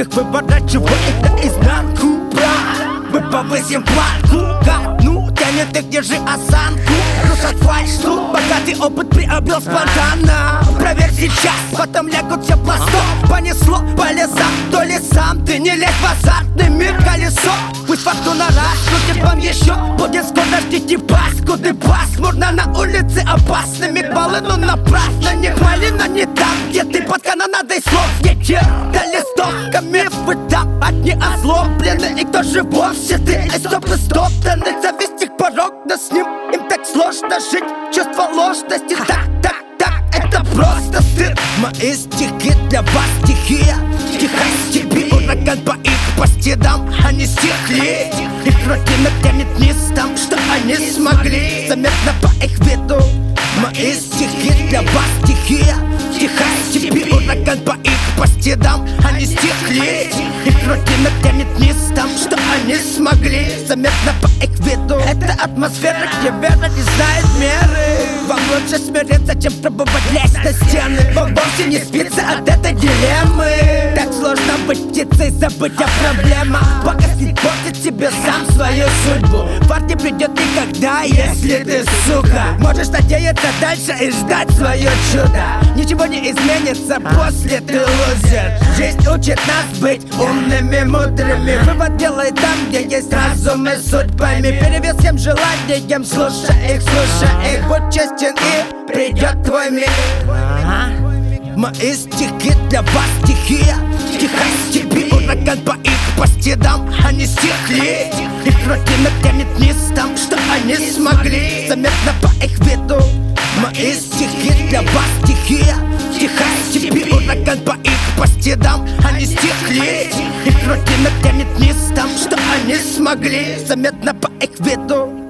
выворачивает наизнанку, брат. Мы повысим планку, как ну тянет их, держи осанку. Рушат фальшту, богатый опыт приобрел спонтанно. Проверь сейчас, потом лягут все пластом. Понесло по лесам, то лесам. Ты не лезь в азартный мир, колесо. Пусть фортуна раз, крутит вам еще. Будет скоро, ждите паскуды, пасмурно. На улице опасно, мигвалы, но напрасно. Не хвали, но не там, где ты под канонадой слов. Ветер, да листовками вы там одни озлоблены. И кто же вовсе ты, стоп и стоптаны. Завести к порог, но с ним им так сложно жить. Чувство ложности, так, это просто стыд. Мои стихи для вас стихия. Тихая степи, ураган по их постедам. Они стихли, их рутина тянет вниз там, что они смогли. Заметно по их виду. Мои стихи для вас стихия. Тихая степи, ураган по их постедам. Они стихли, их рутина тянет вниз там, что они смогли. Заметно по их виду. Это атмосфера, где вера не знает меры. Вам лучше смириться, чем пробовать лезть на стены. Вам вовсе не спится от этой дилеммы. Так сложно быть птицей, забыть о проблемах. Погасить портит себе сам свою судьбу. Фарт не придет никогда, если ты сука. Можешь надеяться дальше и ждать свое чудо. Ничего не изменится после ты лузер. Жизнь учит нас быть умными, мудрыми. Вывод делай там, где есть разум и суть. Пойми, перевес всем желанием. Слушай их, будь честен и придет твой мир. Мои стихи для вас стихия. Тихая степи, ураган по их постедам. Они стихли, их рутина тянет вниз там, что они смогли. Заметно по их виду. Мои стихи для вас стихия. Тихая степи, ураган по их постедам. Они стихли, их рутина тянет вниз там, что они смогли. Заметно по их виду.